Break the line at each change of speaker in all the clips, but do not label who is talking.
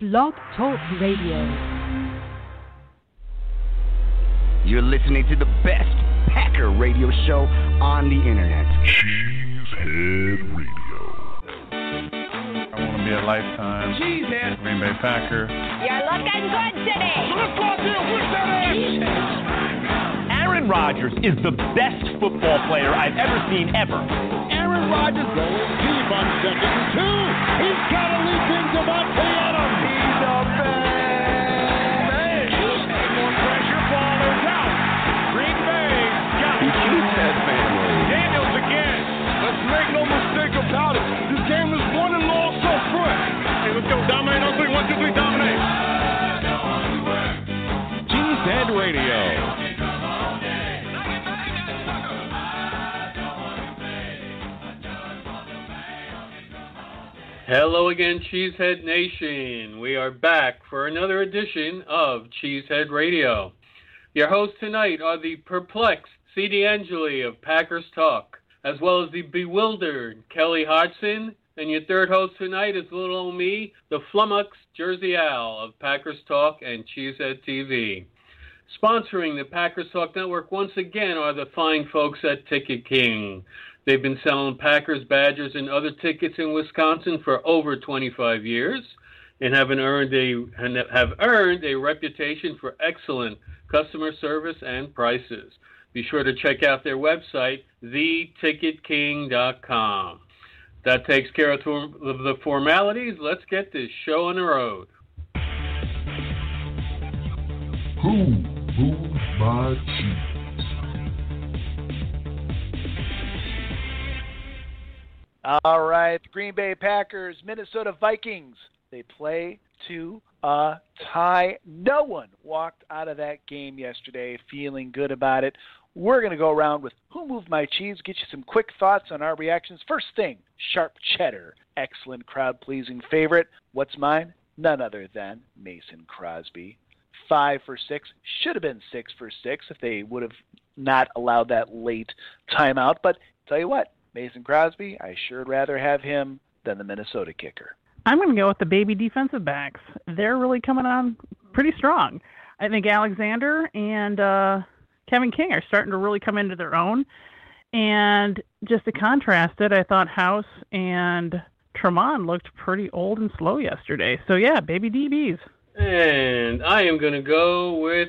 Blog Talk Radio.
You're listening to the best Packer radio show on the internet.
Cheesehead Radio. I want to be a lifetime Cheesehead Green Bay Packer.
You're looking good today.
Aaron Rodgers is the best football player I've ever seen ever.
Aaron Rodgers going deep on 2nd and 2. He's got to leap in Devontae Adams. He's the man.
More pressure, ball is out. Green Bay got it.
Cheesehead family.
Daniels again.
Let's make no mistake about it. This game is won and lost up front.
Hey, let's go. Dominate on 3. 1, 2, 3, dominate.
Cheesehead Radio.
Hello again, Cheesehead Nation. We are back for another edition of Cheesehead Radio. Your hosts tonight are the perplexed C. D'Angeli of Packers Talk, as well as the bewildered Kelly Hodgson. And your third host tonight is little old me, the flummoxed Jersey Al of Packers Talk and Cheesehead TV. Sponsoring the Packers Talk Network once again are the fine folks at Ticket King. They've been selling Packers, Badgers, and other tickets in Wisconsin for over 25 years and have earned a reputation for excellent customer service and prices. Be sure to check out their website, theticketking.com. That takes care of the formalities. Let's get this show on the road.
Who moved my cheese?
All right, the Green Bay Packers, Minnesota Vikings. They play to a tie. No one walked out of that game yesterday feeling good about it. We're going to go around with Who Moved My Cheese, get you some quick thoughts on our reactions. First thing, Sharp Cheddar, excellent crowd-pleasing favorite. What's mine? None other than Mason Crosby. 5 for 6, should have been 6 for 6 if they would have not allowed that late timeout. But tell you what, Mason Crosby, I sure would rather have him than the Minnesota kicker.
I'm going to go with the baby defensive backs. They're really coming on pretty strong. I think Alexander and Kevin King are starting to really come into their own. And just to contrast it, I thought House and Tremont looked pretty old and slow yesterday. So, yeah, baby DBs.
And I am going to go with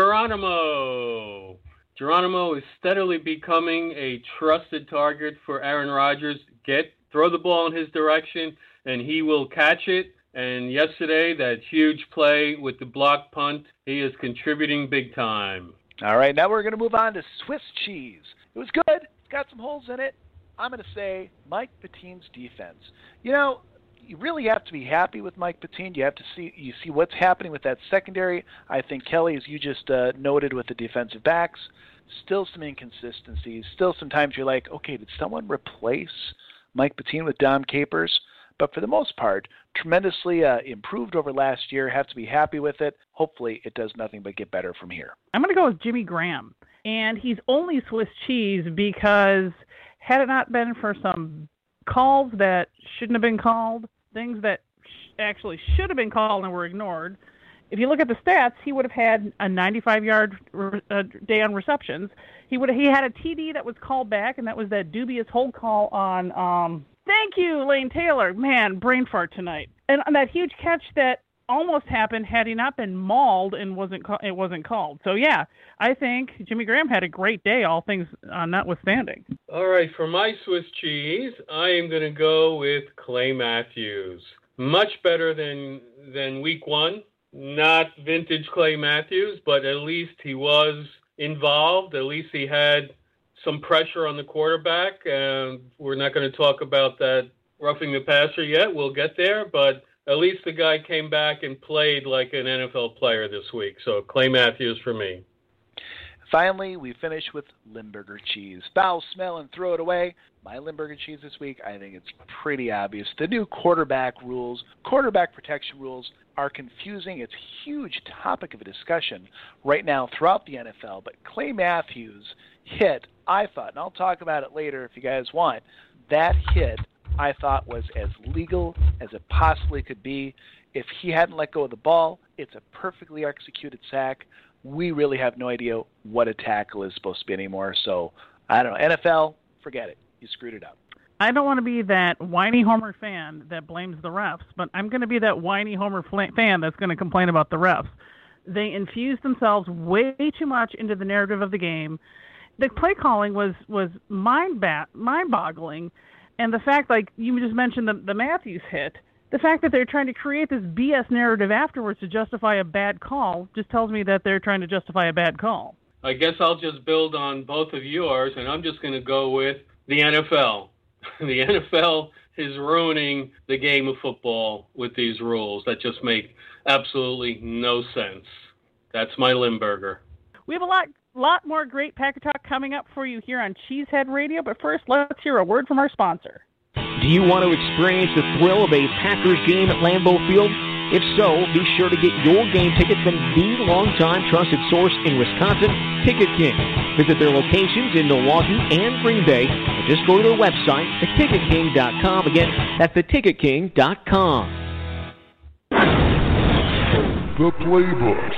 Geronimo. Geronimo is steadily becoming a trusted target for Aaron Rodgers. Throw the ball in his direction, and he will catch it. And yesterday, that huge play with the block punt, he is contributing big time.
All right, now we're going to move on to Swiss cheese. It was good. It's got some holes in it. I'm going to say Mike Pettine's defense. You know, you really have to be happy with Mike Pettine. You see what's happening with that secondary. I think Kelly, as you just noted with the defensive backs, still some inconsistencies. Still sometimes you're like, okay, did someone replace Mike Pettine with Dom Capers? But for the most part, tremendously improved over last year. Have to be happy with it. Hopefully it does nothing but get better from here.
I'm going to go with Jimmy Graham. And he's only Swiss cheese because had it not been for some calls that shouldn't have been called, things that actually should have been called and were ignored, if you look at the stats, he would have had a 95-yard day on receptions. He had a TD that was called back, and that was that dubious hold call on thank you, Lane Taylor. Man, brain fart tonight. And on that huge catch that almost happened had he not been mauled and it wasn't called. So, yeah, I think Jimmy Graham had a great day, all things notwithstanding.
All right, for my Swiss cheese, I am going to go with Clay Matthews. Much better than week one. Not vintage Clay Matthews, but at least he was involved. At least he had some pressure on the quarterback. We're not going to talk about that roughing the passer yet. We'll get there, but at least the guy came back and played like an NFL player this week. So Clay Matthews for me.
Finally, we finish with Limburger cheese. Foul smell and throw it away. My Limburger cheese this week, I think it's pretty obvious. The new quarterback protection rules are confusing. It's a huge topic of a discussion right now throughout the NFL. But Clay Matthews hit, I thought, and I'll talk about it later if you guys want, that hit I thought was as legal as it possibly could be. If he hadn't let go of the ball, it's a perfectly executed sack. We really have no idea what a tackle is supposed to be anymore. So, I don't know. NFL, forget it. You screwed it up.
I don't want to be that whiny Homer fan that blames the refs, but I'm going to be that whiny Homer fan that's going to complain about the refs. They infused themselves way too much into the narrative of the game. The play calling was mind-boggling, and the fact, like you just mentioned, the Matthews hit, the fact that they're trying to create this BS narrative afterwards to justify a bad call just tells me that they're trying to justify a bad call.
I guess I'll just build on both of yours, and I'm just going to go with the NFL. The NFL is ruining the game of football with these rules that just make absolutely no sense. That's my Limburger.
We have a lot more great Packer Talk coming up for you here on Cheesehead Radio, but first, let's hear a word from our sponsor.
Do you want to experience the thrill of a Packers game at Lambeau Field? If so, be sure to get your game ticket from the longtime trusted source in Wisconsin, Ticket King. Visit their locations in Milwaukee and Green Bay, or just go to their website at ticketking.com. Again, that's theticketking.com.
The Playbook.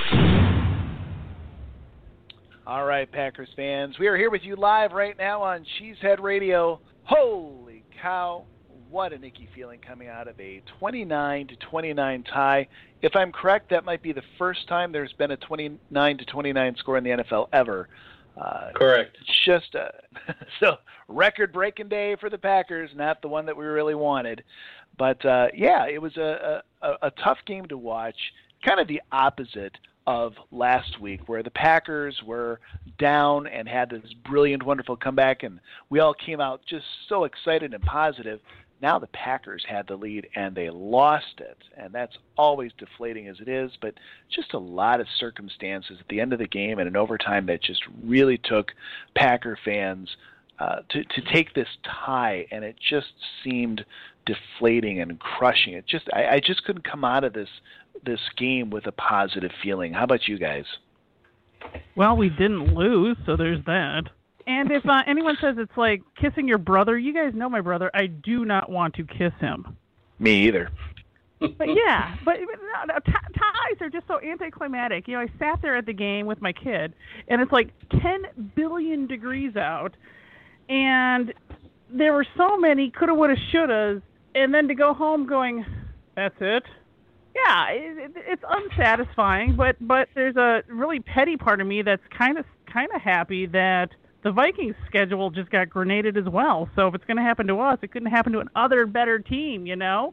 All right, Packers fans, we are here with you live right now on Cheesehead Radio. Holy cow, what an icky feeling coming out of a 29-29 tie. If I'm correct, that might be the first time there's been a 29-29 score in the NFL ever.
Correct.
Just so record-breaking day for the Packers, not the one that we really wanted. But, yeah, it was a tough game to watch, kind of the opposite of last week, where the Packers were down and had this brilliant, wonderful comeback, and we all came out just so excited and positive. Now the Packers had the lead, and they lost it, and that's always deflating as it is, but just a lot of circumstances at the end of the game and in overtime that just really took Packer fans to take this tie, and it just seemed deflating and crushing. I just couldn't come out of this game with a positive feeling. How about you guys?
Well, we didn't lose, so there's that. And if anyone says it's like kissing your brother, you guys know my brother. I do not want to kiss him.
Me either.
But yeah, ties are just so anticlimactic. You know, I sat there at the game with my kid, and it's like 10 billion degrees out, and there were so many coulda, woulda, shouldas, and then to go home going, that's it? Yeah, it's unsatisfying, but there's a really petty part of me that's kind of happy that the Vikings' schedule just got grenaded as well. So if it's going to happen to us, it couldn't happen to another better team, you know?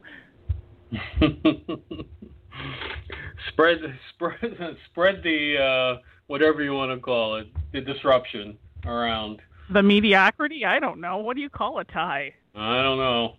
Spread the whatever you want to call it, the disruption around.
The mediocrity? I don't know. What do you call a tie?
I don't know.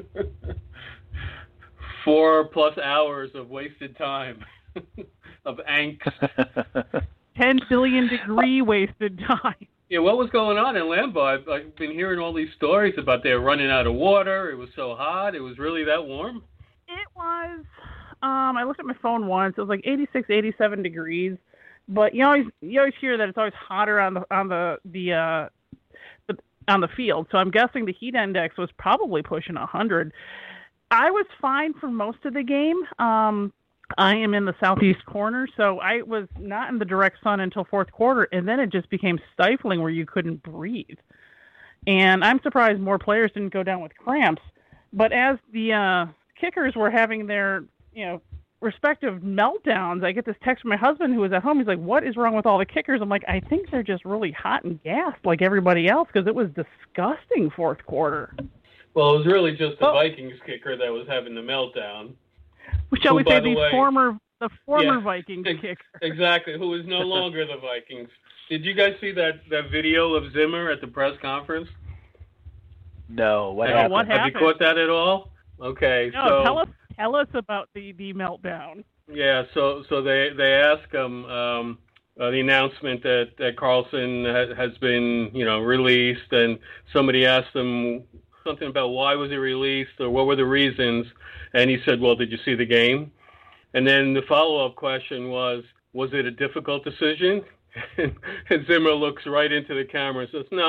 4+ hours of wasted time, of angst.
10 billion degree wasted time.
Yeah, what was going on in Lambeau? I've been hearing all these stories about they were running out of water. It was so hot. It was really that warm?
It was. I looked at my phone once. It was like 86, 87 degrees. But you always hear that it's always hotter on the field. So I'm guessing the heat index was probably pushing 100. I was fine for most of the game. I am in the southeast corner, so I was not in the direct sun until fourth quarter, and then it just became stifling where you couldn't breathe. And I'm surprised more players didn't go down with cramps. But as the kickers were having their, respective meltdowns, I get this text from my husband who was at home. He's like, what is wrong with all the kickers? I'm like, I think they're just really hot and gassed like everybody else because it was disgusting fourth quarter.
Well, it was really just the Vikings kicker that was having the meltdown.
Shall we say the former Vikings kicker?
Exactly, who is no longer the Vikings. Did you guys see that video of Zimmer at the press conference?
No, what happened?
Have you caught that at all? Okay,
no, so tell us about the meltdown.
Yeah, so they ask him the announcement that Carlson has been released, and somebody asked him something about why was he released or what were the reasons, and he said, well, did you see the game? And then the follow-up question was it a difficult decision? And Zimmer looks right into the camera and says, no,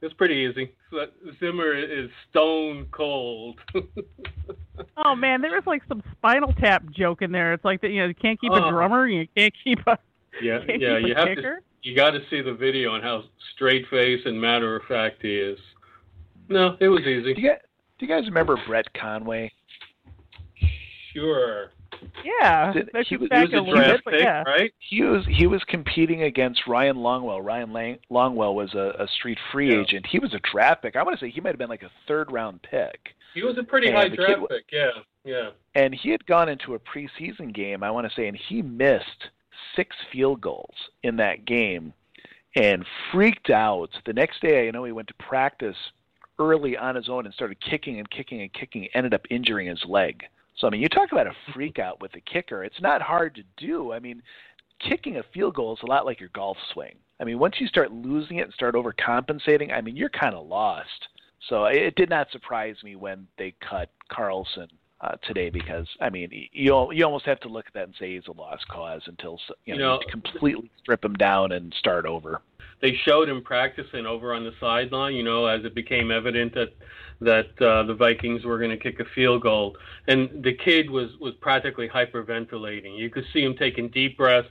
It's pretty easy. Zimmer is stone cold.
Oh man, there was like some Spinal Tap joke in there. It's like that, you can't keep a drummer, you can't keep a kicker.
You got to see the video on how straight faced and matter of fact he is. No, it was easy.
Do you guys remember Brett Conway?
Sure.
Yeah,
he was a draft pick, right?
He was competing against Ryan Longwell. Longwell was a street free agent. He was a draft pick. I want to say he might have been like a third-round pick.
He was a pretty high draft pick, yeah.
And he had gone into a preseason game, I want to say, and he missed 6 field goals in that game and freaked out. The next day, he went to practice early on his own and started kicking and kicking and kicking, ended up injuring his leg. So, you talk about a freak out with a kicker. It's not hard to do. Kicking a field goal is a lot like your golf swing. Once you start losing it and start overcompensating, you're kind of lost. So it did not surprise me when they cut Carlson today because, you almost have to look at that and say he's a lost cause until you completely strip him down and start over.
They showed him practicing over on the sideline, as it became evident that the Vikings were going to kick a field goal. And the kid was practically hyperventilating. You could see him taking deep breaths.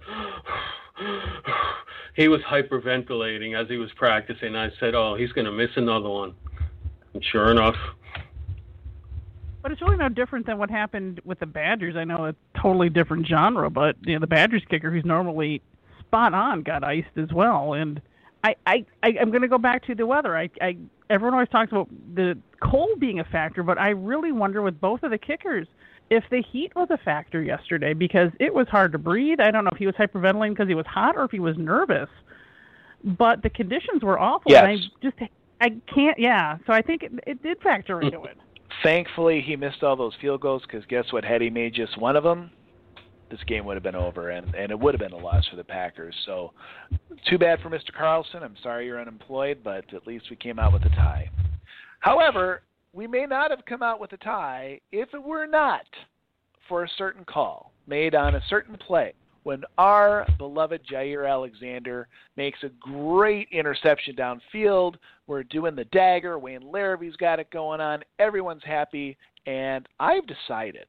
He was hyperventilating as he was practicing. I said, he's going to miss another one. And sure enough.
But it's really no different than what happened with the Badgers. I know a totally different genre, but the Badgers kicker, who's normally spot on, got iced as well. And I'm going to go back to the weather. Everyone always talks about the cold being a factor, but I really wonder with both of the kickers if the heat was a factor yesterday because it was hard to breathe. I don't know if he was hyperventilating because he was hot or if he was nervous, but the conditions were awful.
Yes.
And I can't, so I think it did factor into it.
Thankfully, he missed all those field goals because guess what? Had he made just one of them, this game would have been over, and it would have been a loss for the Packers. So too bad for Mr. Carlson. I'm sorry you're unemployed, but at least we came out with a tie. However, we may not have come out with a tie if it were not for a certain call made on a certain play when our beloved Jair Alexander makes a great interception downfield. We're doing the dagger. Wayne Larrabee's got it going on. Everyone's happy. And I've decided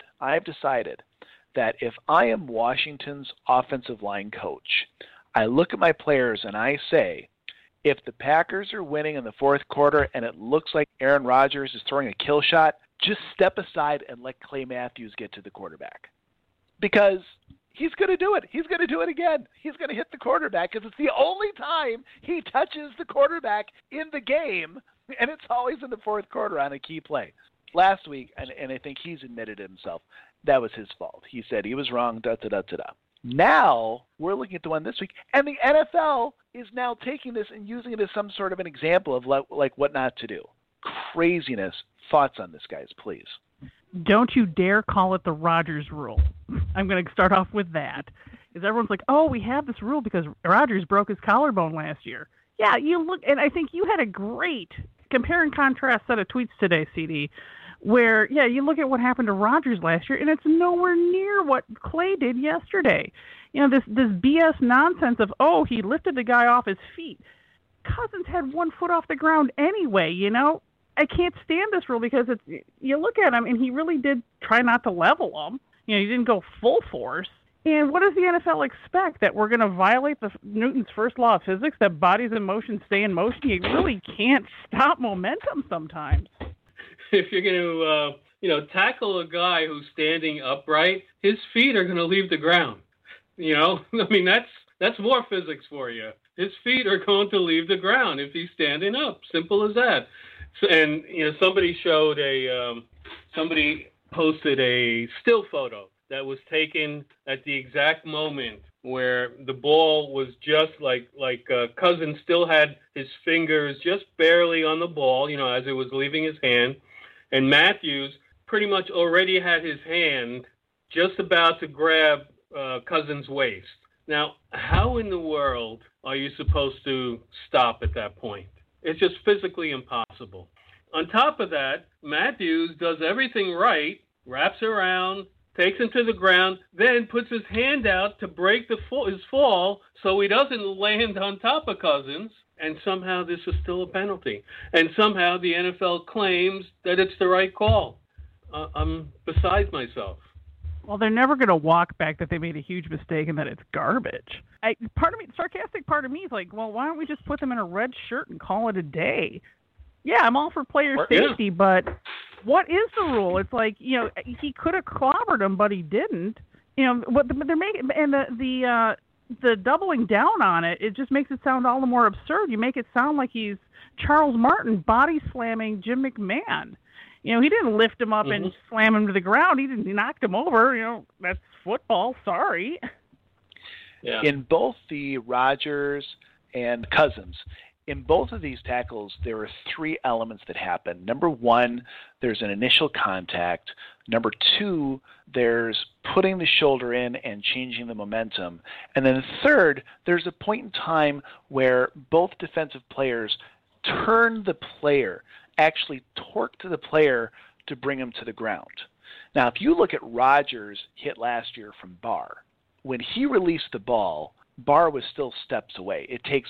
that if I am Washington's offensive line coach, I look at my players and I say, if the Packers are winning in the fourth quarter and it looks like Aaron Rodgers is throwing a kill shot, just step aside and let Clay Matthews get to the quarterback. Because he's going to do it. He's going to do it again. He's going to hit the quarterback because it's the only time he touches the quarterback in the game, and it's always in the fourth quarter on a key play. Last week, and I think he's admitted it himself, that was his fault. He said he was wrong, da-da-da-da-da. Now, we're looking at the one this week, and the NFL is now taking this and using it as some sort of an example of like what not to do. Craziness. Thoughts on this, guys, please.
Don't you dare call it the Rodgers rule. I'm going to start off with that. Because everyone's like, we have this rule because Rodgers broke his collarbone last year. Yeah, you look, and I think you had a great compare and contrast set of tweets today, CD, where, you look at what happened to Rodgers last year, and it's nowhere near what Clay did yesterday. This BS nonsense of, he lifted the guy off his feet. Cousins had 1 foot off the ground anyway, I can't stand this rule because you look at him, and he really did try not to level him. He didn't go full force. And what does the NFL expect? That we're going to violate Newton's first law of physics, that bodies in motion stay in motion? You really can't stop momentum sometimes.
If you're going to, tackle a guy who's standing upright, his feet are going to leave the ground. That's more physics for you. His feet are going to leave the ground if he's standing up. Simple as that. So, and somebody posted a still photo that was taken at the exact moment where the ball was just like Cousins still had his fingers just barely on the ball, as it was leaving his hand, and Matthews pretty much already had his hand just about to grab Cousins' waist. Now, how in the world are you supposed to stop at that point? It's just physically impossible. On top of that, Matthews does everything right, wraps around, takes him to the ground, then puts his hand out to break his fall so he doesn't land on top of Cousins, and somehow this is still a penalty. And somehow the NFL claims that it's the right call. I'm beside myself.
Well, they're never going to walk back that they made a huge mistake and that it's garbage. Sarcastic part of me is like, well, why don't we just put them in a red shirt and call it a day? Yeah, I'm all for player safety, but what is the rule? It's like, he could have clobbered him, but he didn't. But they're making, and the doubling down on it, it just makes it sound all the more absurd. You make it sound like he's Charles Martin body slamming Jim McMahon. He didn't lift him up and slam him to the ground. He knocked him over. That's football. Sorry.
Yeah. In both the Rodgers and Cousins, in both of these tackles, there are three elements that happen. Number one, there's an initial contact. Number two, there's putting the shoulder in and changing the momentum. And then third, there's a point in time where both defensive players turn the player, actually torque to the player to bring him to the ground. Now, if you look at Rodgers' hit last year from Barr, when he released the ball, Barr was still steps away. It takes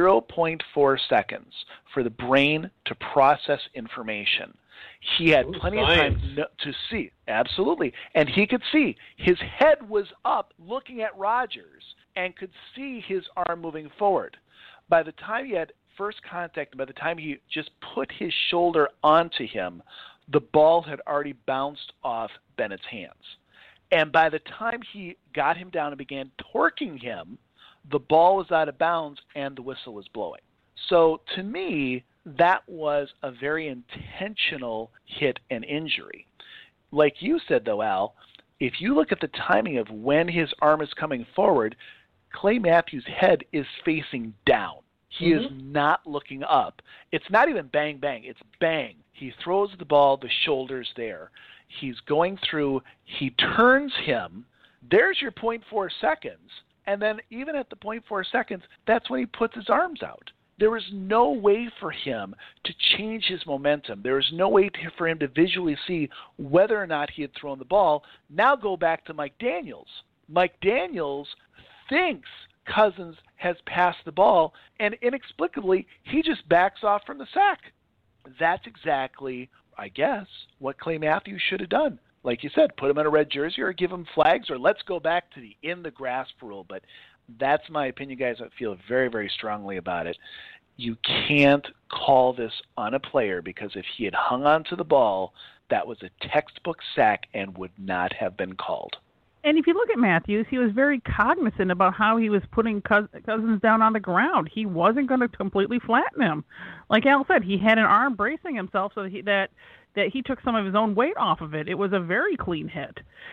0.4 seconds for the brain to process information. He had plenty of time to see. Absolutely. And he could see. His head was up looking at Rodgers and could see his arm moving forward. By the time he had first contact, by the time he just put his shoulder onto him, the ball had already bounced off Bennett's hands. And by the time he got him down and began torquing him, the ball was out of bounds and the whistle was blowing. So to me, that was a very intentional hit and injury. Like you said, though, Al, if you look at the timing of when his arm is coming forward, Clay Matthews' head is facing down. He is not looking up. It's not even bang, bang. It's bang. He throws the ball, the shoulder's there. He's going through. He turns him. There's your 0.4 seconds. And then even at the 0.4 seconds, that's when he puts his arms out. There was no way for him to change his momentum. There was no way for him to visually see whether or not he had thrown the ball. Now go back to Mike Daniels. Mike Daniels thinks Cousins has passed the ball, and inexplicably, he just backs off from the sack. That's exactly, I guess, what Clay Matthews should have done. Like you said, put him in a red jersey or give him flags, or let's go back to the in-the-grasp rule. But that's my opinion, guys. I feel very, very strongly about it. You can't call this on a player, because if he had hung on to the ball, that was a textbook sack and would not have been called.
And if you look at Matthews, he was very cognizant about how he was putting Cousins down on the ground. He wasn't going to completely flatten him. Like Al said, he had an arm bracing himself so that he took some of his own weight off of it. It was a very clean hit.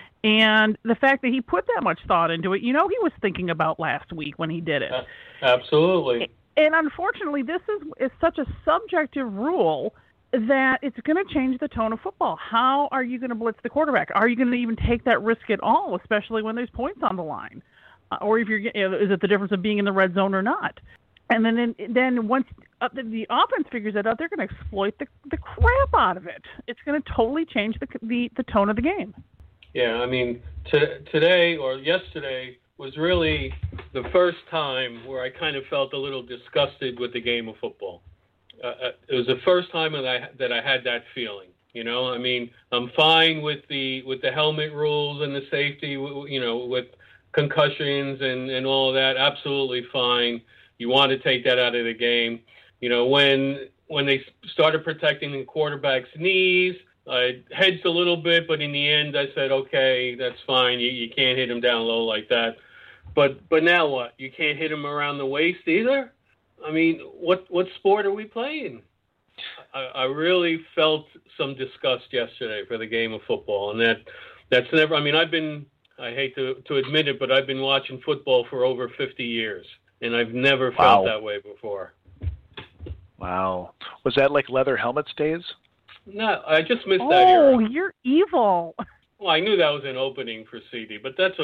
And the fact that he put that much thought into it, he was thinking about last week when he did it.
Absolutely.
And unfortunately, this is such a subjective rule that it's going to change the tone of football. How are you going to blitz the quarterback? Are you going to even take that risk at all, especially when there's points on the line? Or if is it the difference of being in the red zone or not? And then once the offense figures that out, they're going to exploit the crap out of it. It's going to totally change the tone of the game.
Yeah, I mean, today or yesterday was really the first time where I kind of felt a little disgusted with the game of football. It was the first time that I had that feeling. I mean, I'm fine with the helmet rules and the safety, with concussions and all of that. Absolutely fine. You want to take that out of the game. When they started protecting the quarterback's knees, I hedged a little bit, but in the end, I said, okay, that's fine. You can't hit him down low like that. But now what? You can't hit him around the waist either? I mean, what sport are we playing? I really felt some disgust yesterday for the game of football, and that's never. I mean, I hate to admit it, but I've been watching football for over 50 years, and I've never felt that way before.
Wow. Was that like leather helmets days?
No, I just missed that era.
Oh, you're evil.
Well, I knew that was an opening for CD, but that's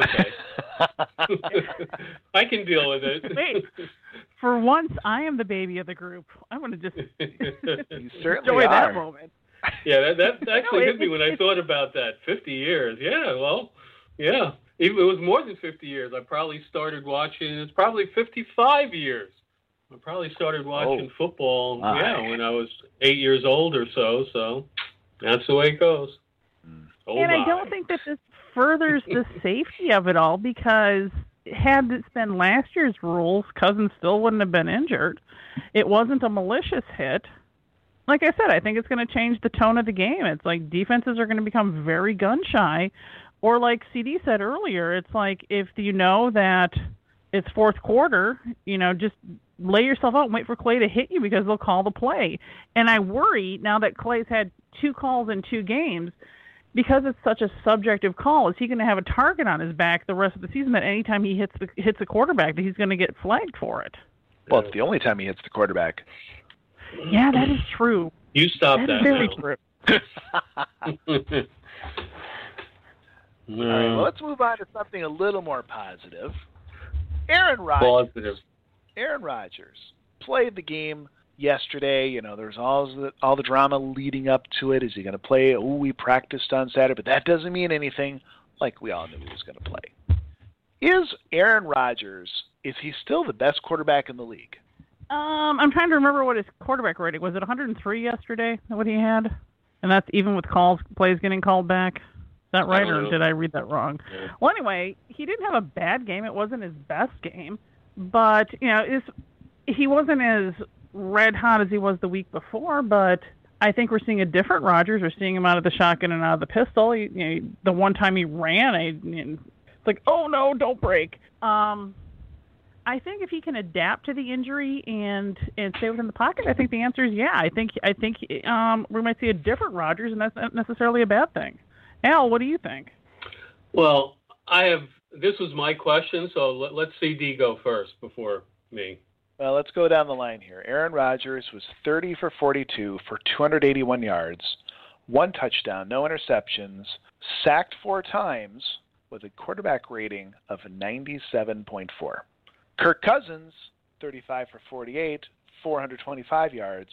okay. I can deal with it.
Wait, for once, I am the baby of the group. I'm going to just
you certainly
enjoy
are.
that moment.
Yeah, that actually hit me when I thought about that. 50 years. Yeah, well, yeah. It was more than 50 years. I probably started watching, it's probably 55 years. I probably started watching football, when I was 8 years old or so that's the way it goes.
I don't think that this furthers the safety of it all, because had this been last year's rules, Cousins still wouldn't have been injured. It wasn't a malicious hit. Like I said, I think it's going to change the tone of the game. It's like defenses are going to become very gun-shy. Or like CD said earlier, it's like if you know that it's fourth quarter, just lay yourself out and wait for Clay to hit you because they'll call the play. And I worry now that Clay's had 2 calls in 2 games, because it's such a subjective call, is he going to have a target on his back the rest of the season that anytime he hits a quarterback that he's going to get flagged for it?
Well, it's the only time he hits the quarterback.
Yeah, that is true.
You stop that.
That is very true.
All right, well, let's move on to something a little more positive. Aaron Rodgers played the game yesterday. There was all the drama leading up to it. Is he going to play? We practiced on Saturday, but that doesn't mean anything. Like we all knew he was going to play. Is Aaron Rodgers, is he still the best quarterback in the league?
I'm trying to remember what his quarterback rating was. It 103 yesterday? Is that what he had? And that's even with plays getting called back. Is that right, or did I read that wrong? Yeah. Well, anyway, he didn't have a bad game. It wasn't his best game, but he wasn't as red hot as he was the week before. But I think we're seeing a different Rodgers. We're seeing him out of the shotgun and out of the pistol. The one time he ran, it's like, oh no, don't break. I think if he can adapt to the injury and stay within the pocket, I think the answer is yeah. I think we might see a different Rodgers, and that's not necessarily a bad thing. Al, what do you think?
Well, this was my question, so let's see D go first before me.
Well, let's go down the line here. Aaron Rodgers was 30 for 42 for 281 yards, 1 touchdown, no interceptions, sacked 4 times with a quarterback rating of 97.4. Kirk Cousins, 35 for 48, 425 yards,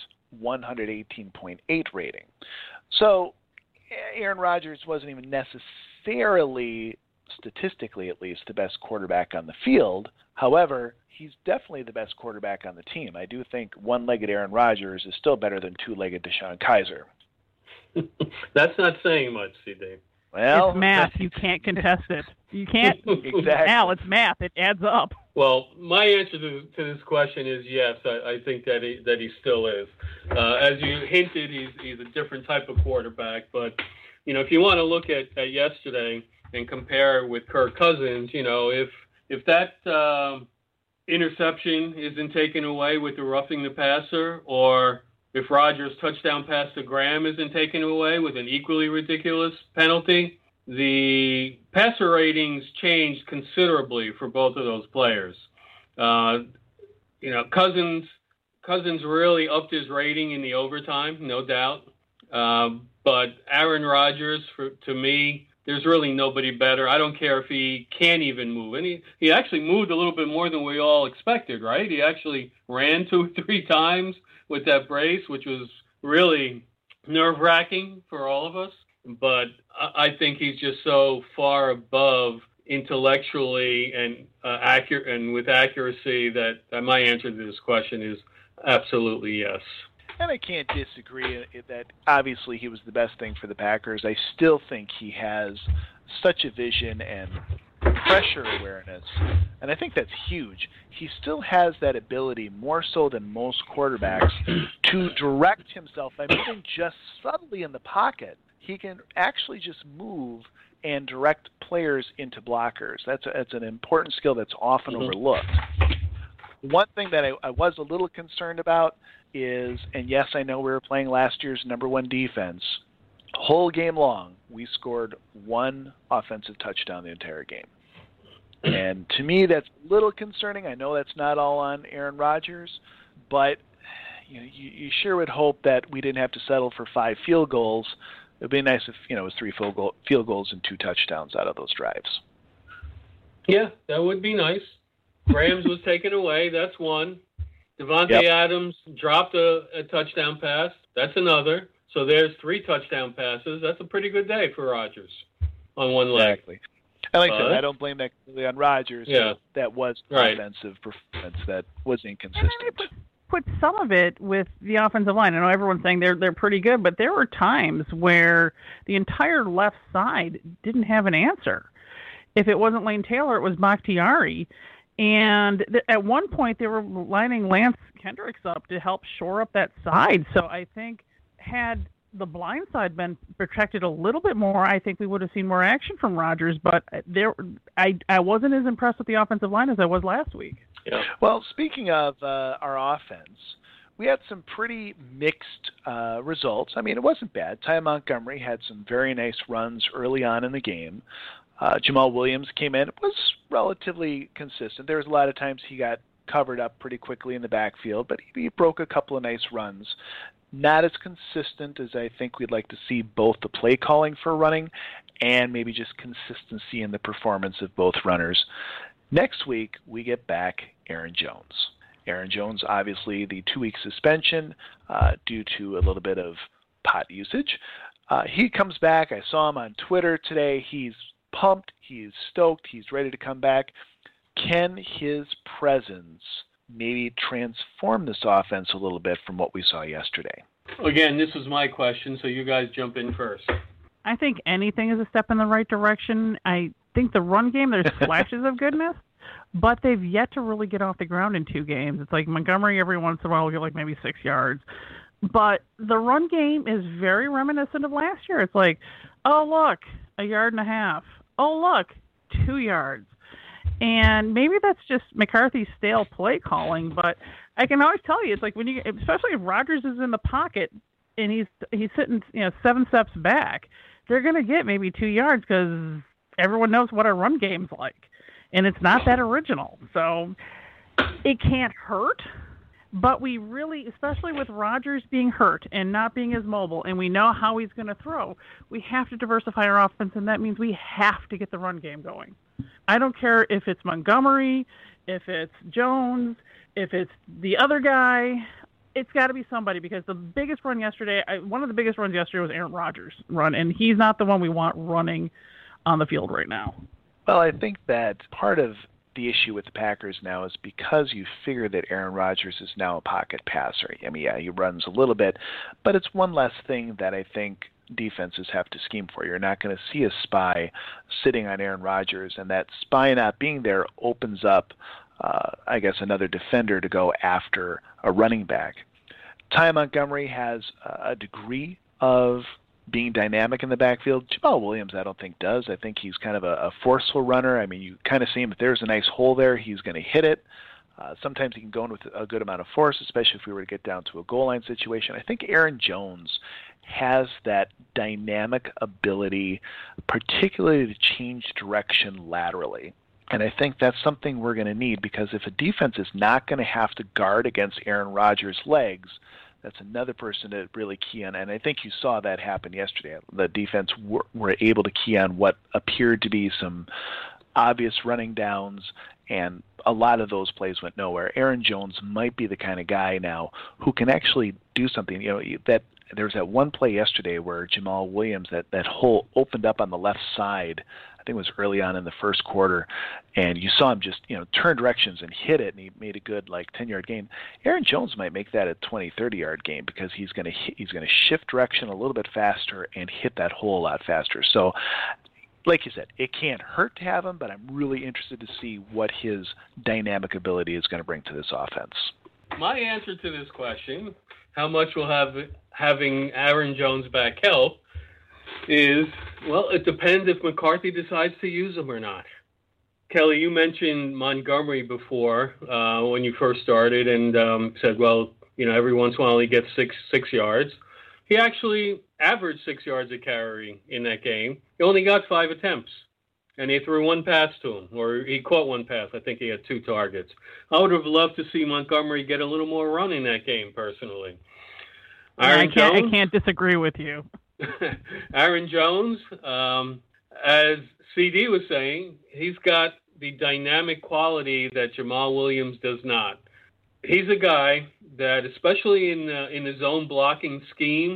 118.8 rating. So Aaron Rodgers wasn't even necessarily, statistically at least, the best quarterback on the field. However, he's definitely the best quarterback on the team. I do think one-legged Aaron Rodgers is still better than two-legged DeShone Kizer.
That's not saying much, C.D.
Well,
it's math. You can't contest it. You can't.
Exactly.
Al, it's math. It adds up.
Well, my answer to this question is yes. I think that he still is. As you hinted, he's a different type of quarterback. But if you want to look at yesterday and compare with Kirk Cousins, if that interception isn't taken away with the roughing the passer, or if Rodgers' touchdown pass to Graham isn't taken away with an equally ridiculous penalty, the passer ratings changed considerably for both of those players. Cousins really upped his rating in the overtime, no doubt. But Aaron Rodgers, to me, there's really nobody better. I don't care if he can't even move. And he actually moved a little bit more than we all expected, right? He actually ran 2 or 3 times with that brace, which was really nerve-wracking for all of us. But I think he's just so far above intellectually and accurate and with accuracy that my answer to this question is absolutely yes.
And I can't disagree that obviously he was the best thing for the Packers. I still think he has such a vision and pressure awareness, and I think that's huge. He still has that ability, more so than most quarterbacks, to direct himself by moving just subtly in the pocket. He can actually just move and direct players into blockers. That's an important skill that's often overlooked. One thing that I was a little concerned about is, and yes, I know we were playing last year's number 1 defense, whole game long, we scored 1 offensive touchdown the entire game. And to me, that's a little concerning. I know that's not all on Aaron Rodgers, but you sure would hope that we didn't have to settle for 5 field goals. It would be nice if it was 3 field goals and 2 touchdowns out of those drives.
Yeah, that would be nice. Graham's was taken away. That's one. Devontae Adams dropped a touchdown pass. That's another. So there's 3 touchdown passes. That's a pretty good day for Rodgers on one leg.
Exactly. And like I said, I don't blame that completely on Rodgers.
Yeah.
That was
right.
Offensive performance that was inconsistent.
And put some of it with the offensive line. I know everyone's saying they're pretty good, but there were times where the entire left side didn't have an answer. If it wasn't Lane Taylor, it was Bakhtiari. And at one point, they were lining Lance Kendricks up to help shore up that side. So I think had the blind side been protected a little bit more, I think we would have seen more action from Rodgers. But I wasn't as impressed with the offensive line as I was last week.
Yeah.
Well, speaking of our offense, we had some pretty mixed results. I mean, it wasn't bad. Ty Montgomery had some very nice runs early on in the game. Jamal Williams came in, was relatively consistent. There was a lot of times he got covered up pretty quickly in the backfield, but he broke a couple of nice runs. Not as consistent as I think we'd like to see both the play calling for running and maybe just consistency in the performance of both runners. Next week, we get back Aaron Jones. Aaron Jones, obviously, the 2-week suspension due to a little bit of pot usage. He comes back. I saw him on Twitter today. He's pumped. He's stoked. He's ready to come back. Can his presence maybe transform this offense a little bit from what we saw yesterday?
Again, this was my question, so you guys jump in first.
I think anything is a step in the right direction. I think the run game, there's flashes of goodness, but they've yet to really get off the ground in 2 games. It's like Montgomery every once in a while will get like maybe 6 yards. But the run game is very reminiscent of last year. It's like, oh, look, 1.5 yards. Oh, look, 2 yards. And maybe that's just McCarthy's stale play calling, but I can always tell you, it's like when you, especially if Rodgers is in the pocket and he's sitting 7 steps back, they're going to get maybe 2 yards because everyone knows what a run game's like, and it's not that original. So it can't hurt, but we really, especially with Rodgers being hurt and not being as mobile, and we know how he's going to throw, we have to diversify our offense, and that means we have to get the run game going. I don't care if it's Montgomery, if it's Jones, if it's the other guy. It's got to be somebody, because the biggest run yesterday, one of the biggest runs yesterday was Aaron Rodgers' run, and he's not the one we want running on the field right now.
Well, I think that part of the issue with the Packers now is because you figure that Aaron Rodgers is now a pocket passer. I mean, yeah, he runs a little bit, but it's one less thing that I think defenses have to scheme for. You're not going to see a spy sitting on Aaron Rodgers, and that spy not being there opens up, I guess, another defender to go after a running back. Ty Montgomery has a degree of being dynamic in the backfield. Jamal Williams, I don't think does. I think he's kind of a forceful runner. I mean, you kind of see him, if there's a nice hole there, he's going to hit it. Sometimes he can go in with a good amount of force, especially if we were to get down to a goal line situation. I think Aaron Jones has that dynamic ability, particularly to change direction laterally. And I think that's something we're going to need, because if a defense is not going to have to guard against Aaron Rodgers' legs, that's another person to really key on. And I think you saw that happen yesterday. The defense were able to key on what appeared to be some obvious running downs, and a lot of those plays went nowhere. Aaron Jones might be the kind of guy now who can actually do something. That there was that one play yesterday where Jamal Williams, that hole opened up on the left side. I think it was early on in the first quarter, and you saw him just turn directions and hit it, and he made a good 10-yard gain. Aaron Jones might make that a 20, 30-yard gain, because he's going to shift direction a little bit faster and hit that hole a lot faster. So, like you said, it can't hurt to have him, but I'm really interested to see what his dynamic ability is going to bring to this offense.
My answer to this question, how much will having Aaron Jones back help, is, well, it depends if McCarthy decides to use him or not. Kelly, you mentioned Montgomery before when you first started, and said, well, every once in a while he gets six yards. He actually averaged 6 yards a carry in that game. He only got 5 attempts, and he threw one pass to him, or he caught one pass. I think he had 2 targets. I would have loved to see Montgomery get a little more run in that game, personally.
I can't disagree with you.
Aaron Jones, as CD was saying, he's got the dynamic quality that Jamal Williams does not. He's a guy that, especially in the zone blocking scheme,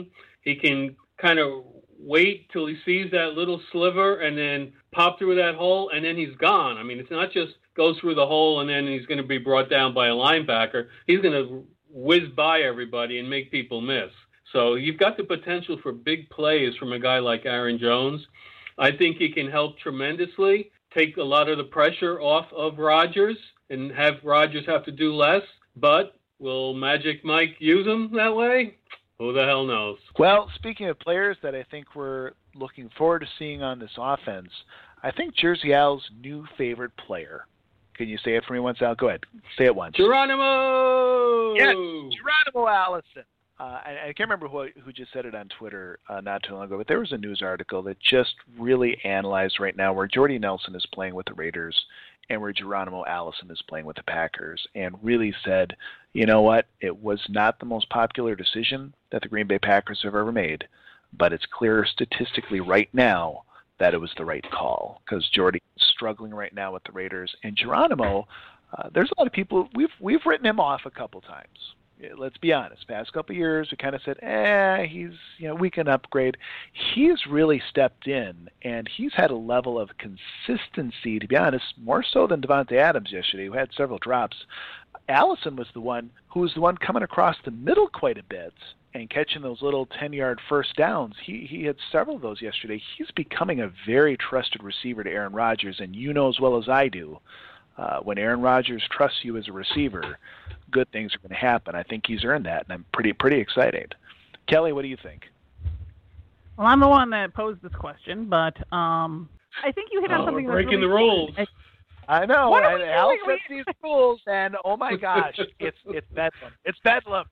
he can kind of wait till he sees that little sliver and then pop through that hole, and then he's gone. I mean, it's not just go through the hole and then he's going to be brought down by a linebacker. He's going to whiz by everybody and make people miss. So you've got the potential for big plays from a guy like Aaron Jones. I think he can help tremendously, take a lot of the pressure off of Rodgers and have Rodgers have to do less. But will Magic Mike use him that way? Who the hell knows?
Well, speaking of players that I think we're looking forward to seeing on this offense, I think Jersey Al's new favorite player. Can you say it for me once, Al? Go ahead. Say it once.
Geronimo!
Yes, Geronimo Allison. I can't remember who just said it on Twitter not too long ago, but there was a news article that just really analyzed right now where Jordy Nelson is playing with the Raiders and where Geronimo Allison is playing with the Packers, and really said, you know what, it was not the most popular decision that the Green Bay Packers have ever made, but it's clear statistically right now that it was the right call, because Jordy is struggling right now with the Raiders, and Geronimo, there's a lot of people, we've written him off a couple times. Let's be honest. Past couple of years, we kind of said, he's, we can upgrade. He's really stepped in, and he's had a level of consistency, to be honest, more so than Devontae Adams yesterday, who had several drops. Allison was the one who was the one coming across the middle quite a bit and catching those little 10-yard first downs. He had several of those yesterday. He's becoming a very trusted receiver to Aaron Rodgers, and you know as well as I do, when Aaron Rodgers trusts you as a receiver, good things are going to happen. I think he's earned that, and I'm pretty excited. Kelly, what do you think?
Well, I'm the one that posed this question, but I think you hit on something
we're breaking
that's
the rules.
I know. Al
doing?
sets these rules, and oh my gosh, it's bedlam. It's bedlam.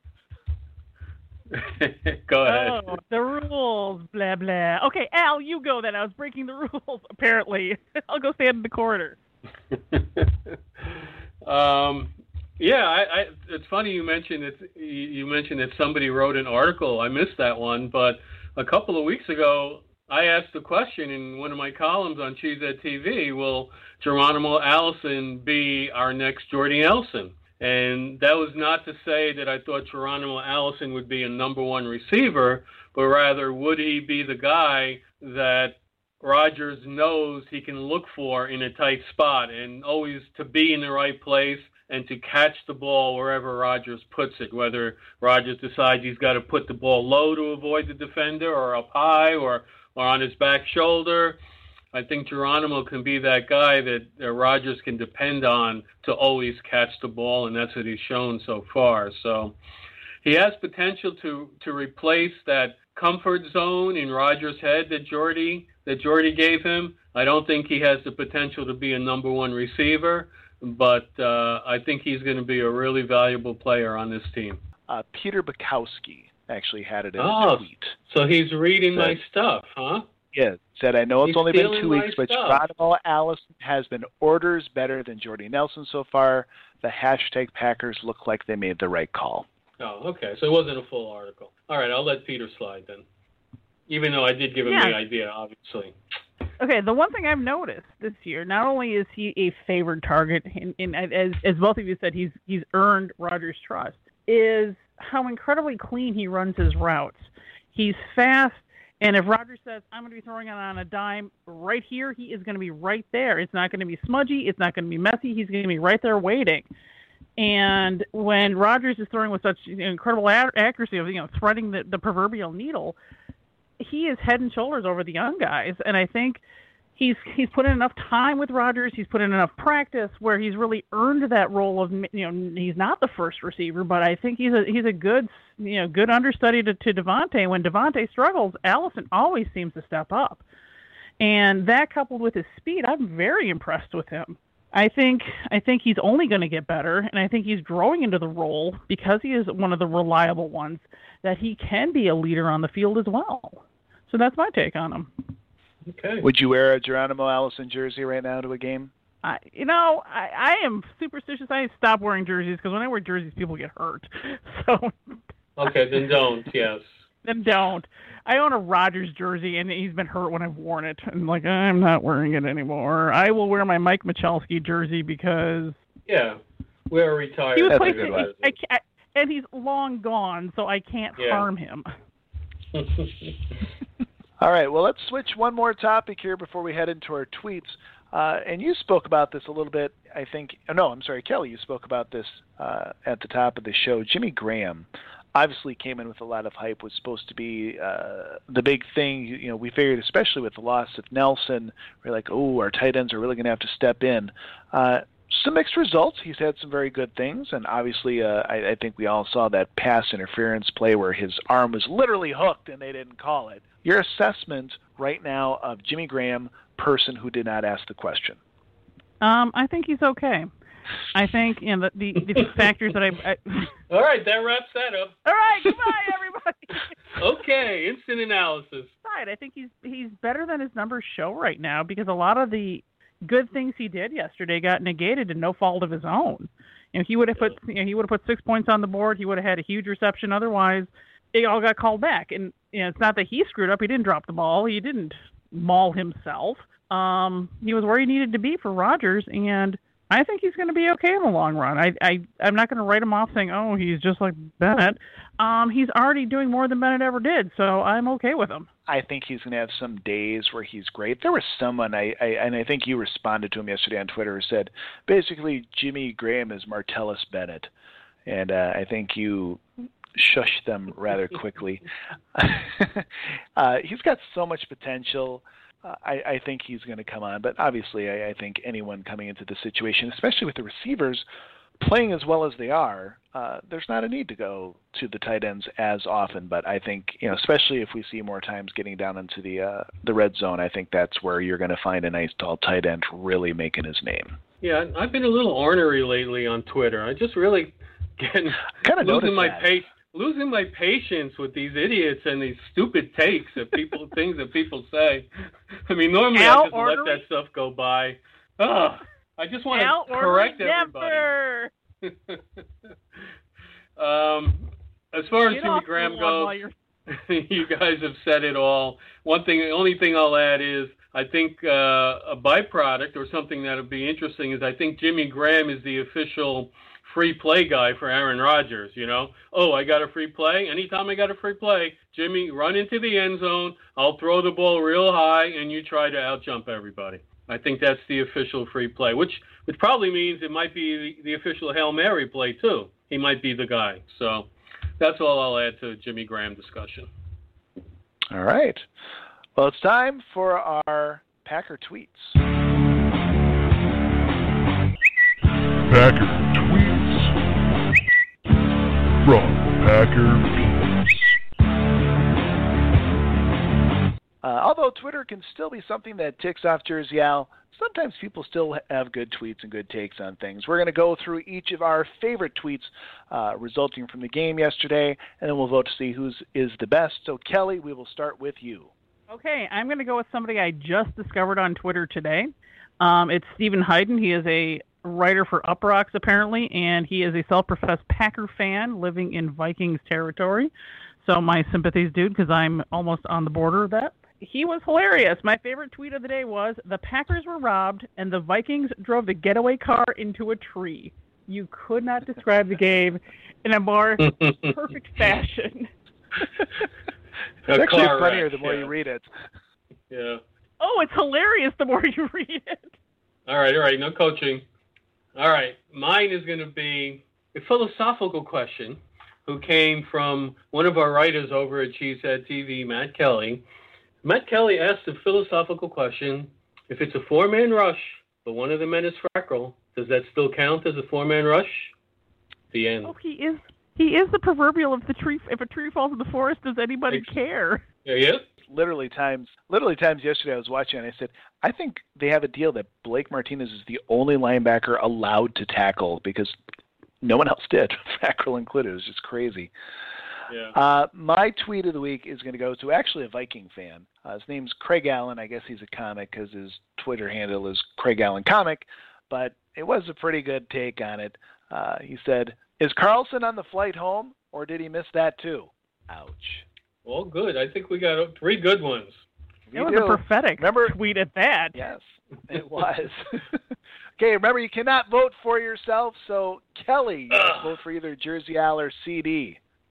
Go ahead.
Oh, the rules, blah, blah. Okay, Al, you go then. I was breaking the rules, apparently. I'll go stand in the corner.
Yeah, it's funny you mentioned it. You mentioned that somebody wrote an article. I missed that one, but a couple of weeks ago, I asked the question in one of my columns on Cheesehead TV: will Geronimo Allison be our next Jordy Nelson? And that was not to say that I thought Geronimo Allison would be a number one receiver, but rather would he be the guy that Rodgers knows he can look for in a tight spot, and always to be in the right place and to catch the ball wherever Rodgers puts it, whether Rodgers decides he's got to put the ball low to avoid the defender or up high or on his back shoulder. I think Geronimo can be that guy that Rodgers can depend on to always catch the ball, and that's what he's shown so far. So he has potential to replace that comfort zone in Rodgers' head that Jordy gave him. I don't think he has the potential to be a number one receiver, but I think he's going to be a really valuable player on this team.
Peter Bukowski actually had it in a tweet.
So he's reading my stuff, huh?
Yeah, said, I know it's only been 2 weeks, but
stuff.
Geronimo Allison has been orders better than Jordy Nelson so far. The hashtag Packers look like they made the right call.
Oh, okay. So it wasn't a full article. All right, I'll let Peter slide then. Even though I did give him the idea, obviously.
Okay, the one thing I've noticed this year, not only is he a favored target, and as both of you said, he's earned Rodgers' trust, is how incredibly clean he runs his routes. He's fast, and if Rodgers says, I'm going to be throwing it on a dime right here, he is going to be right there. It's not going to be smudgy. It's not going to be messy. He's going to be right there waiting. And when Rodgers is throwing with such incredible accuracy of threading the proverbial needle, he is head and shoulders over the young guys. And I think he's put in enough time with Rodgers. He's put in enough practice where he's really earned that role of, he's not the first receiver, but I think he's a good understudy to Devontae. When Devontae struggles, Allison always seems to step up. And that coupled with his speed, I'm very impressed with him. I think he's only going to get better, and I think he's growing into the role because he is one of the reliable ones that he can be a leader on the field as well. So that's my take on him.
Okay.
Would you wear a Geronimo Allison jersey right now to a game?
I am superstitious. I stopped wearing jerseys because when I wear jerseys, people get hurt. So.
Okay, then don't. Yes.
Then don't. I own a Rodgers jersey, and he's been hurt when I've worn it. And I'm not wearing it anymore. I will wear my Mike Michalski jersey because.
Yeah, we're retired.
He was and he's long gone, so I can't harm him.
All right, well, let's switch one more topic here before we head into our tweets. And you spoke about this a little bit, I think. No, I'm sorry, Kelly, you spoke about this at the top of the show. Jimmy Graham obviously came in with a lot of hype, was supposed to be the big thing. You know, we figured, especially with the loss of Nelson, we're like, oh, our tight ends are really going to have to step in. Some mixed results. He's had some very good things, and obviously I think we all saw that pass interference play where his arm was literally hooked and they didn't call it. Your assessment right now of Jimmy Graham, person who did not ask the question?
I think he's okay. I think the factors that I
All right, that wraps that up.
All right, goodbye, everybody.
Okay, instant analysis.
Right, I think he's better than his numbers show right now because a lot of the good things he did yesterday got negated and no fault of his own. You know, he would have put 6 points on the board. He would have had a huge reception. Otherwise, it all got called back. And it's not that he screwed up. He didn't drop the ball. He didn't maul himself. He was where he needed to be for Rodgers, and I think he's going to be okay in the long run. I'm not going to write him off saying, oh, he's just like Bennett. He's already doing more than Bennett ever did, so I'm okay with him.
I think he's going to have some days where he's great. There was someone, and I think you responded to him yesterday on Twitter, who said, basically, Jimmy Graham is Martellus Bennett. And I think you shushed them rather quickly. He's got so much potential. I think he's going to come on. But obviously, I think anyone coming into the situation, especially with the receivers playing as well as they are, there's not a need to go to the tight ends as often. But I think, especially if we see more times getting down into the red zone, I think that's where you're going to find a nice tall tight end really making his name.
Yeah, I've been a little ornery lately on Twitter. I just really losing my patience with these idiots and these stupid takes that things that people say. I mean, normally I just let that stuff go by. Ugh, I just want to correct everybody. As far as Jimmy Graham goes, you guys have said it all. The only thing I'll add is I think a byproduct or something that would be interesting is I think Jimmy Graham is the official free play guy for Aaron Rodgers, Oh, I got a free play. Anytime I got a free play, Jimmy, run into the end zone. I'll throw the ball real high, and you try to outjump everybody. I think that's the official free play, which probably means it might be the official Hail Mary play, too. He might be the guy. So that's all I'll add to Jimmy Graham discussion.
All right. Well, it's time for our Packer tweets.
Packer tweets from Packer Beats.
Although Twitter can still be something that ticks off Jersey Al, sometimes people still have good tweets and good takes on things. We're going to go through each of our favorite tweets resulting from the game yesterday, and then we'll vote to see whose is the best. So, Kelly, we will start with you.
Okay, I'm going to go with somebody I just discovered on Twitter today. It's Stephen Hayden. He is a writer for Up Rocks, apparently, and he is a self-professed Packer fan living in Vikings territory. So my sympathies, dude, because I'm almost on the border of that. He was hilarious. My favorite tweet of the day was, the Packers were robbed, and the Vikings drove the getaway car into a tree. You could not describe the game in a more perfect fashion.
It's actually funnier the more you read it.
Yeah.
Oh, it's hilarious the more you read it.
All right. No coaching. All right. Mine is going to be a philosophical question who came from one of our writers over at Cheesehead TV, Matt Kelly. Matt Kelly asked a philosophical question. If it's a four-man rush, but one of the men is Freckle, does that still count as a four-man rush? The end.
Oh, he is the proverbial if a tree falls in the forest, does anybody care?
Yeah.
Literally times yesterday I was watching and I said, I think they have a deal that Blake Martinez is the only linebacker allowed to tackle because no one else did, Freckle included. It was just crazy.
Yeah.
My tweet of the week is going to go to actually a Viking fan. His name's Craig Allen. I guess he's a comic because his Twitter handle is Craig Allen Comic, but it was a pretty good take on it. He said, is Carlson on the flight home, or did he miss that too? Ouch.
Well, good. I think we got 3 good ones.
It was a prophetic tweet at that.
Yes, it was. Okay, remember, you cannot vote for yourself, so Kelly, you must vote for either Jersey Al or CD.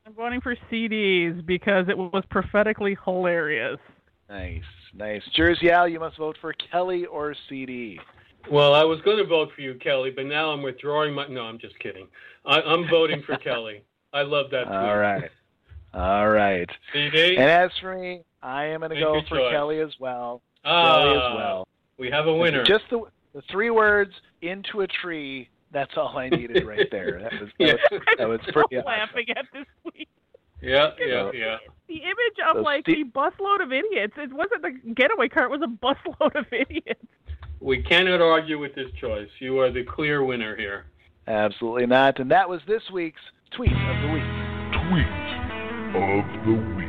I'm voting for CDs because it was prophetically hilarious.
Nice. Jersey Al, you must vote for Kelly or CD.
Well, I was going to vote for you, Kelly, but now I'm withdrawing my... No, I'm just kidding. I'm voting for Kelly. I love that tweet.
All right.
CD?
And as for me, I am going to go for
choice.
Kelly as well. Kelly as well.
We have a winner.
Just the 3 words, into a tree, that's all I needed right there. That was pretty awesome.
Laughing at this tweet.
Yeah.
The image of a busload of idiots. It wasn't the getaway car. It was a busload of idiots.
We cannot argue with this choice. You are the clear winner here.
Absolutely not. And that was this week's Tweet of the Week.
Tweet of the Week.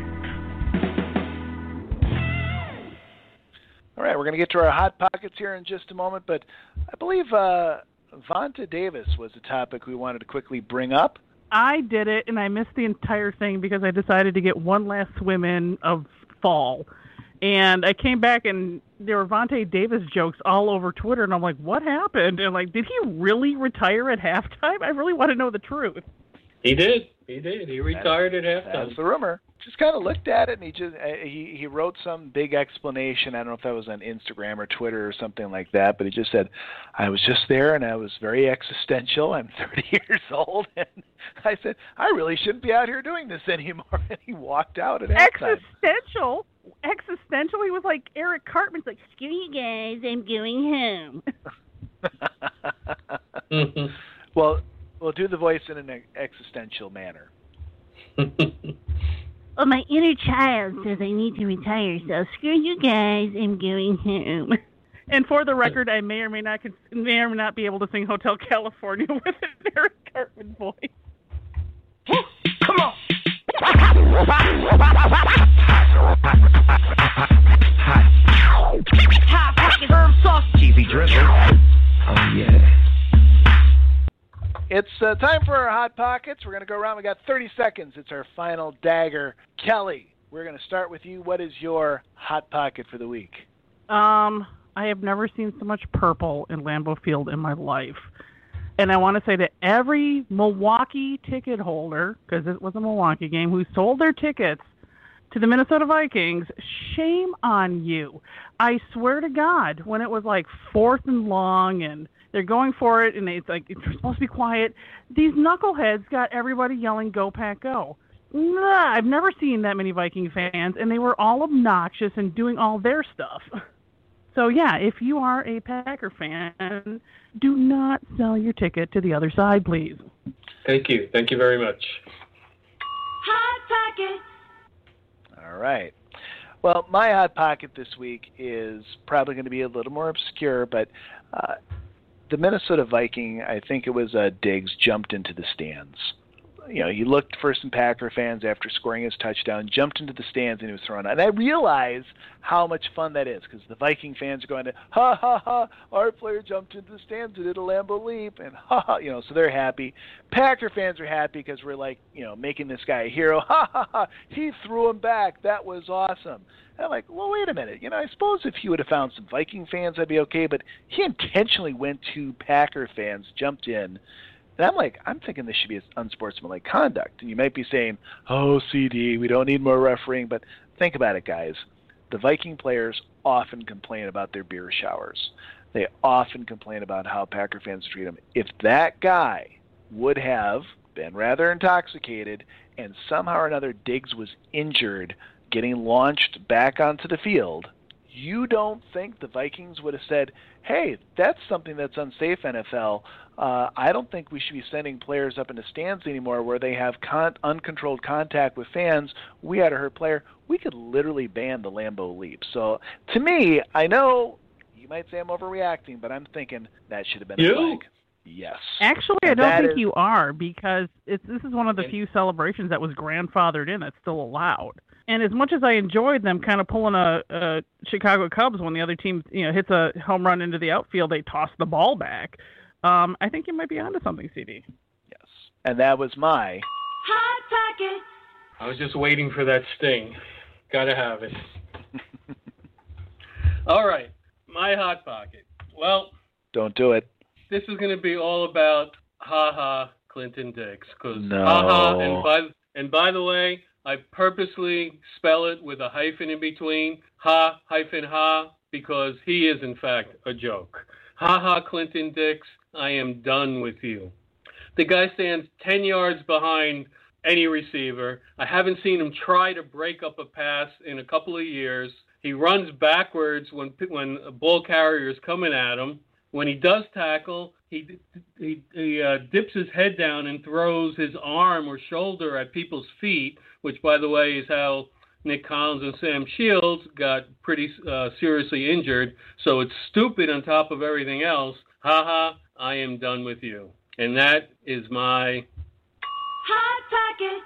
All right, we're going to get to our Hot Pockets here in just a moment, but I believe Vonta Davis was a topic we wanted to quickly bring up.
I did it, and I missed the entire thing because I decided to get one last swim in of fall. And I came back, and there were Vonta Davis jokes all over Twitter, and I'm like, what happened? And like, did he really retire at halftime? I really want to know the truth.
He did. He retired at halftime.
That's the rumor. Just kind of looked at it, and he wrote some big explanation. I don't know if that was on Instagram or Twitter or something like that, but he just said, I was just there, and I was very existential. I'm 30 years old, and I said, I really shouldn't be out here doing this anymore. And he walked out at halftime.
Existential? He was like Eric Cartman's like, screw you guys, I'm going home.
Well, we'll do the voice in an existential manner.
Well, my inner child says I need to retire, so screw you guys, I'm going home.
And for the record, I may or may not be able to sing Hotel California with an Eric Cartman voice.
Come on.
Hot pocket herb sauce.
Cheesy drizzle. Oh, yeah.
It's time for our Hot Pockets. We're going to go around. We got 30 seconds. It's our final dagger. Kelly, we're going to start with you. What is your Hot Pocket for the week?
I have never seen so much purple in Lambeau Field in my life. And I want to say to every Milwaukee ticket holder, because it was a Milwaukee game, who sold their tickets to the Minnesota Vikings, shame on you. I swear to God, when it was like 4th and long and they're going for it and it's like it's supposed to be quiet, these knuckleheads got everybody yelling, go, Pack, go. Nah, I've never seen that many Viking fans, and they were all obnoxious and doing all their stuff. So, yeah, if you are a Packer fan, do not sell your ticket to the other side, please.
Thank you. Thank you very much.
Hot Pocket.
All right. Well, my Hot Pocket this week is probably going to be a little more obscure, but the Minnesota Viking, I think it was Diggs, jumped into the stands. You know, he looked for some Packer fans after scoring his touchdown, jumped into the stands, and he was thrown out. And I realize how much fun that is because the Viking fans are going to, ha, ha, ha, our player jumped into the stands and did a Lambeau leap, and ha, ha, you know, so they're happy. Packer fans are happy because we're like, you know, making this guy a hero. Ha, ha, ha, he threw him back. That was awesome. And I'm like, well, wait a minute. You know, I suppose if he would have found some Viking fans, that'd be okay, but he intentionally went to Packer fans, jumped in. And I'm like, I'm thinking this should be unsportsmanlike conduct. And you might be saying, oh, CD, we don't need more refereeing. But think about it, guys. The Viking players often complain about their beer showers. They often complain about how Packer fans treat them. If that guy would have been rather intoxicated and somehow or another Diggs was injured getting launched back onto the field, you don't think the Vikings would have said, hey, that's something that's unsafe, NFL. I don't think we should be sending players up into stands anymore where they have uncontrolled contact with fans. We had a hurt player. We could literally ban the Lambeau leap. So to me, I know you might say I'm overreacting, but I'm thinking that should have been a flag. Yes.
Actually, I don't think you are because this is one of the few celebrations that was grandfathered in that's still allowed. And as much as I enjoyed them kind of pulling a Chicago Cubs when the other team, you know, hits a home run into the outfield, they toss the ball back. I think you might be onto something, CD.
Yes. And that was my
Hot Pocket.
I was just waiting for that sting. Gotta have it. All right. My Hot Pocket. Well,
don't do it.
This is going to be all about ha-ha Clinton Diggs. Because
no.
ha-ha, and And by the way, I purposely spell it with a hyphen in between, ha, because he is, in fact, a joke. Ha, Clinton Dix, I am done with you. The guy stands 10 yards behind any receiver. I haven't seen him try to break up a pass in a couple of years. He runs backwards when a ball carrier is coming at him. When he does tackle, he dips his head down and throws his arm or shoulder at people's feet, which, by the way, is how Nick Collins and Sam Shields got pretty seriously injured. So it's stupid on top of everything else. Ha, I am done with you. And that is my
Hot Pocket.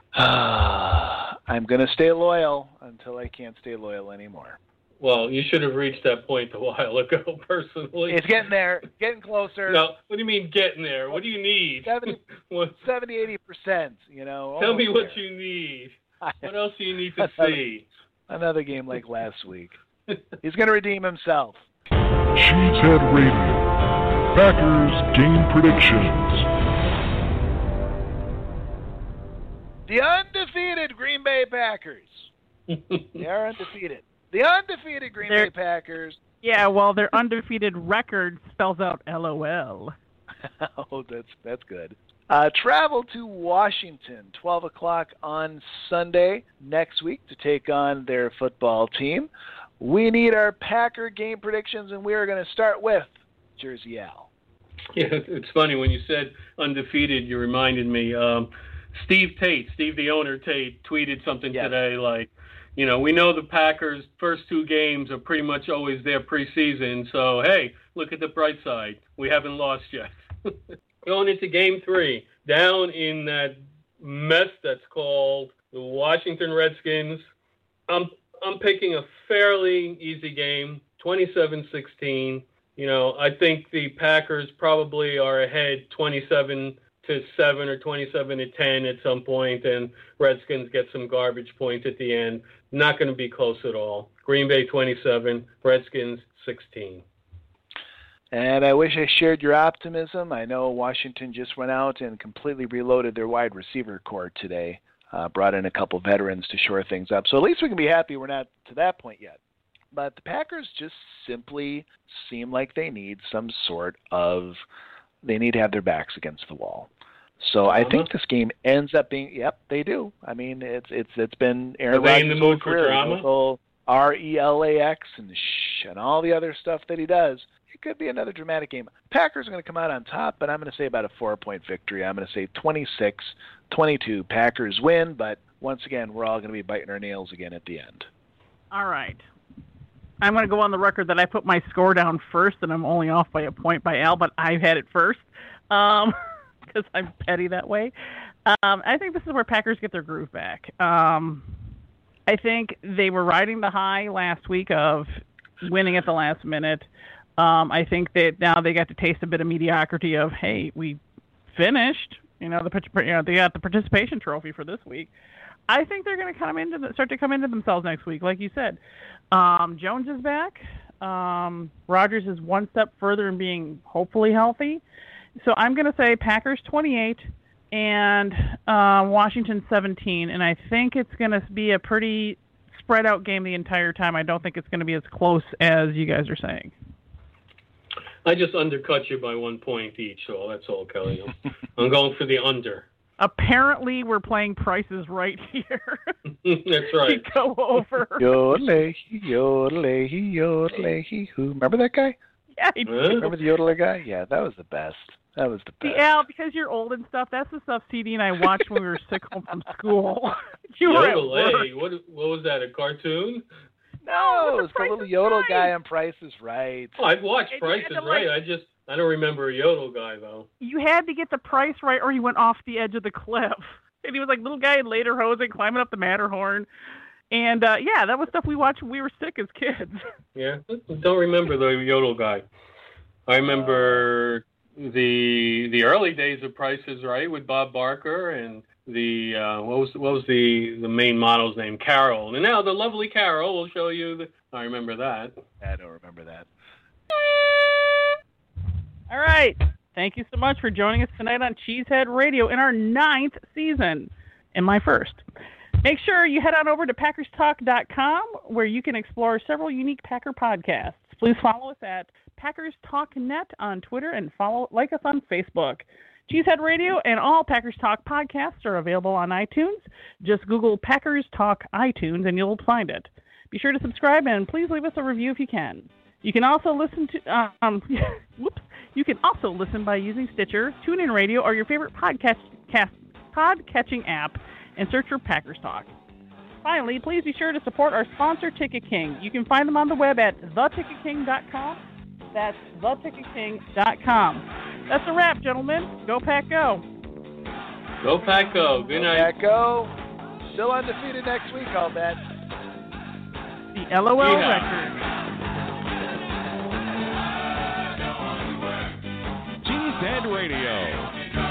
I'm going to stay loyal until I can't stay loyal anymore.
Well, you should have reached that point a while ago, personally.
It's getting there, getting closer.
No, what do you mean getting there? What do you need?
70-80%, you know.
Tell me what you need. What else do you need to see?
Another game like last week. He's going to redeem himself.
Cheesehead Radio. Packers game predictions.
The undefeated Green Bay Packers. They are undefeated. The undefeated Green Bay Packers.
Yeah, well, their undefeated record spells out LOL.
Oh, that's good. Travel to Washington, 12 o'clock on Sunday next week to take on their football team. We need our Packer game predictions, and we are going to start with Jersey Al.
Yeah, it's funny. When you said undefeated, you reminded me. Steve the owner Tate, tweeted something today like, you know, we know the Packers' first two games are pretty much always their preseason, so, hey, look at the bright side. We haven't lost yet. Going into Game 3, down in that mess that's called the Washington Redskins, I'm picking a fairly easy game, 27-16. You know, I think the Packers probably are ahead 27-7 or 27-10 at some point, and Redskins get some garbage points at the end. Not going to be close at all. Green Bay 27, Redskins 16.
And I wish I shared your optimism. I know Washington just went out and completely reloaded their wide receiver core today, brought in a couple veterans to shore things up. So at least we can be happy we're not to that point yet. But the Packers just simply seem like they need some sort of – they need to have their backs against the wall. So I think this game ends up being – yep, they do. I mean, it's been Aaron Rodgers' whole career. RELAX and all the other stuff that he does. It could be another dramatic game. Packers are going to come out on top, but I'm going to say about a 4-point victory. I'm going to say 26-22. Packers win, but once again, we're all going to be biting our nails again at the end.
All right. I'm going to go on the record that I put my score down first, and I'm only off by a point by Al, but I've had it first because I'm petty that way. I think this is where Packers get their groove back. I think they were riding the high last week of winning at the last minute. I think that now they got to taste a bit of mediocrity of, hey, we finished. They got the participation trophy for this week. I think they're going to start to come into themselves next week, like you said. Jones is back. Rodgers is one step further in being hopefully healthy. So I'm going to say Packers 28 and Washington 17, and I think it's going to be a pretty spread out game the entire time. I don't think it's going to be as close as you guys are saying.
I just undercut you by 1 point each, so that's all, Kelly. I'm going for the under.
Apparently, we're playing prices right here.
That's right.
To go over.
Yodelay, yodelay, yodelay, who? Remember that guy?
Yeah, I do.
Remember the yodeler guy? Yeah, that was the best. That was the best.
Yeah, because you're old and stuff. That's the stuff CD and I watched when we were sick home from school.
Yodelay? What was that, a cartoon?
No, it was the little yodel guy on Price is Right.
Oh, I've watched Price is Right. I don't remember a yodel guy, though.
You had to get the price right or he went off the edge of the cliff. And he was like little guy in lederhosen climbing up the Matterhorn. And, yeah, that was stuff we watched when we were sick as kids.
Yeah, don't remember the yodel guy. I remember the early days of Price is Right with Bob Barker and the what was the main model's name? Carol. And now the lovely Carol will show you I remember that.
I don't remember that.
All right. Thank you so much for joining us tonight on Cheesehead Radio in our 9th season. and my first. Make sure you head on over to PackersTalk.com, where you can explore several unique Packer podcasts. Please follow us at Packers Talk Net on Twitter and like us on Facebook. Cheesehead Radio and all Packers Talk podcasts are available on iTunes. Just Google Packers Talk iTunes and you'll find it. Be sure to subscribe and please leave us a review if you can. You can also listen to You can also listen by using Stitcher, TuneIn Radio, or your favorite pod-catching app and search for Packers Talk. Finally, please be sure to support our sponsor, Ticket King. You can find them on the web at theticketking.com. That's theticketking.com. That's a wrap, gentlemen. Go Pack Go.
Go Pack Go. Good night.
Pack Go. Still undefeated next week, I'll bet.
The LOL record.
Cheesehead Radio.